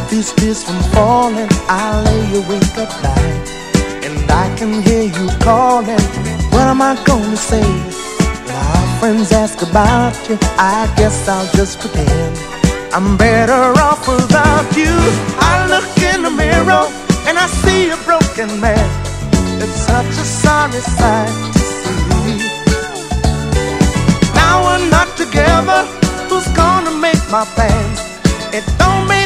these tears from falling. I lay awake at night, and I can hear you calling. What am I gonna say? When our friends ask about you, I guess I'll just pretend I'm better off without you. I look in the mirror and I see a broken man. It's such a sorry sight to see. Now we're not together. Who's gonna make my plans? It don't make